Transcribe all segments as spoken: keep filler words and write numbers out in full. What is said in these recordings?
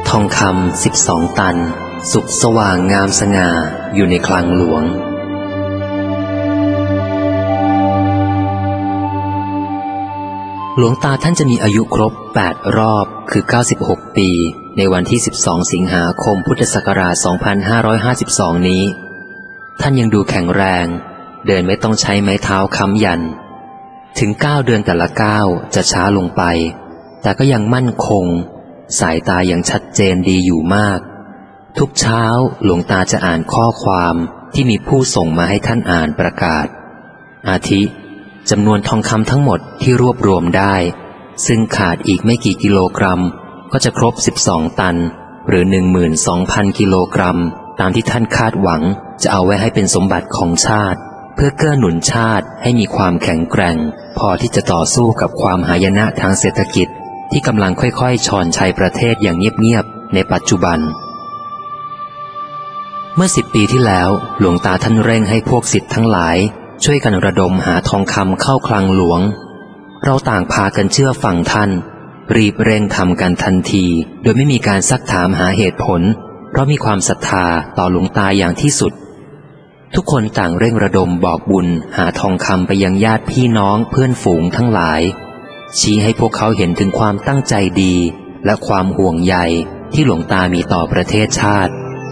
ทองคำสิบสองตันสุกสว่างงามสง่าอยู่ในคลังหลวงหลวงตาท่านจะมีอายุครบแปดรอบคือเก้าสิบหกปีในวันที่สิบสองสิงหาคมพุทธศักราชสองพันห้าร้อยห้าสิบสองนี้ท่านยังดูแข็งแรงเดินไม่ต้องใช้ไม้เท้าค้ำยันถึงเก้าเดือนแต่ละก้าวจะช้าลงไปแต่ก็ยังมั่นคงสายตายังชัดเจนดีอยู่มากทุกเช้าหลวงตาจะอ่านข้อความที่มีผู้ส่งมาให้ท่านอ่านประกาศอาทิจำนวนทองคำทั้งหมดที่รวบรวมได้ซึ่งขาดอีกไม่กี่กิโลกรัมก็จะครบสิบสองตันหรือ หนึ่งหมื่นสองพัน กิโลกรัมตามที่ท่านคาดหวังจะเอาไว้ให้เป็นสมบัติของชาติเพื่อเกื้อหนุนชาติให้มีความแข็งแกร่งพอที่จะต่อสู้กับความหายนะทางเศรษฐกิจที่กำลังค่อยๆชอนชัยประเทศอย่างเงียบๆในปัจจุบันเมื่อสิบปีที่แล้วหลวงตาท่านเร่งให้พวกศิษย์ทั้งหลายช่วยกันระดมหาทองคำเข้าคลังหลวงเราต่างพากันเชื่อฟังท่านรีบเร่งทำกันทันทีโดยไม่มีการซักถามหาเหตุผลเพราะมีความศรัทธาต่อหลวงตาอย่างที่สุดทุกคนต่างเร่งระดมบอกบุญหาทองคำไปยังญาติพี่น้องเพื่อนฝูงทั้งหลายชี้ให้พวกเขาเห็นถึงความตั้งใจดีและความห่วงใยที่หลวงตามีต่อประเทศชาติ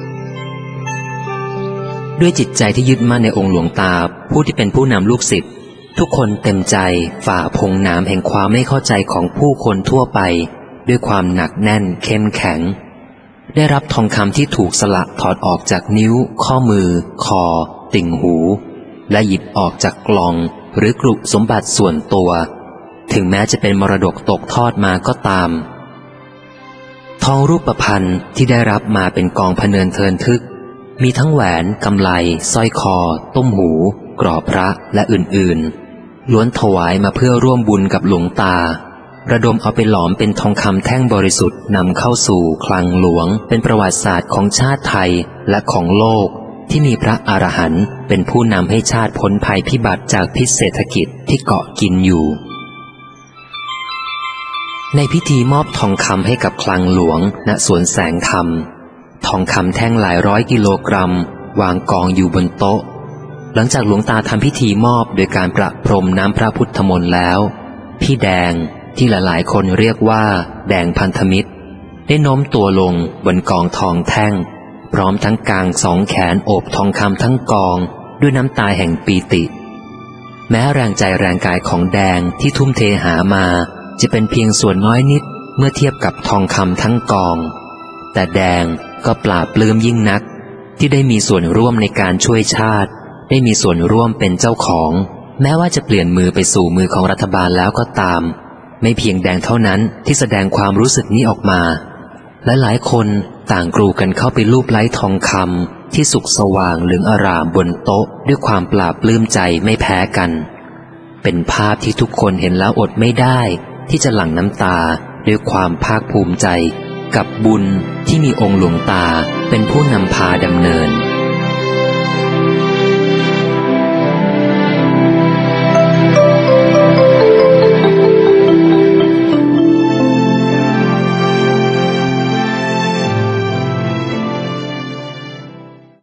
ด้วยจิตใจที่ยึดมั่นในองค์หลวงตาผู้ที่เป็นผู้นำลูกศิษย์ทุกคนเต็มใจฝ่าพงน้ำแห่งความไม่เข้าใจของผู้คนทั่วไปด้วยความหนักแน่นเข้มแข็งได้รับทองคำที่ถูกสละถอดออกจากนิ้วข้อมือคอติ่งหูและหยิบออกจากกล่องหรือกรุสมบัติส่วนตัวถึงแม้จะเป็นมรดกตกทอดมาก็ตามทองรูปพรรณที่ได้รับมาเป็นกองพเนินเทินทึกมีทั้งแหวนกำไลสร้อยคอต้มหูกรอบพระและอื่นๆล้วนถวายมาเพื่อร่วมบุญกับหลวงตาระดมเอาไปหลอมเป็นทองคำแท่งบริสุทธิ์นำเข้าสู่คลังหลวงเป็นประวัติศาสตร์ของชาติไทยและของโลกที่มีพระอรหันต์เป็นผู้นำให้ชาติพ้นภัยพิบัติจากพิษเศรษฐกิจที่เกาะกินอยู่ในพิธีมอบทองคำให้กับคลังหลวงณสวนแสงธรรมทองคำแท่งหลายร้อยกิโลกรัมวางกองอยู่บนโต๊ะหลังจากหลวงตาทำพิธีมอบโดยการประพรมน้ำพระพุทธมนต์แล้วพี่แดงที่หลายๆคนเรียกว่าแดงพันธมิตรได้โน้มตัวลงบนกองทองแท่งพร้อมทั้งกางสองแขนโอบทองคำทั้งกองด้วยน้ำตาแห่งปีติแม้แรงใจแรงกายของแดงที่ทุ่มเทหามาจะเป็นเพียงส่วนน้อยนิดเมื่อเทียบกับทองคำทั้งกองแต่แดงก็ปลาบปลื้มยิ่งนักที่ได้มีส่วนร่วมในการช่วยชาติได้มีส่วนร่วมเป็นเจ้าของแม้ว่าจะเปลี่ยนมือไปสู่มือของรัฐบาลแล้วก็ตามไม่เพียงแดงเท่านั้นที่แสดงความรู้สึกนี้ออกมาและหลายคนต่างกรูกันเข้าไปลูบไล้ทองคำที่สุกสว่างเหลืองอร่ามบนโต๊ะด้วยความปลาบปลื้มใจไม่แพ้กันเป็นภาพที่ทุกคนเห็นแล้วอดไม่ได้ที่จะหลั่งน้ำตาด้วยความภาคภูมิใจกับบุญที่มีองค์หลวงตาเป็นผู้นำพาดำเนิน